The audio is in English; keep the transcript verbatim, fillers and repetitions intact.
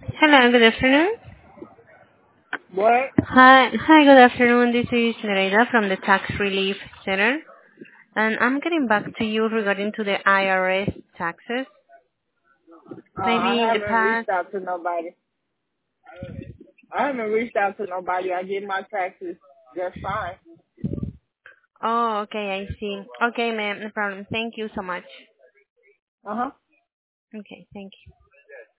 Hello, good afternoon. What? Hi, hi, good afternoon. This is Nereida from the Tax Relief Center, and I'm getting back to you regarding to the I R S taxes. Uh, I Maybe in the haven't past. reached out to nobody. I haven't reached out to nobody. I get my taxes just fine. Oh, okay, I see. Okay, ma'am, no problem. Thank you so much. Uh huh. Okay, thank you.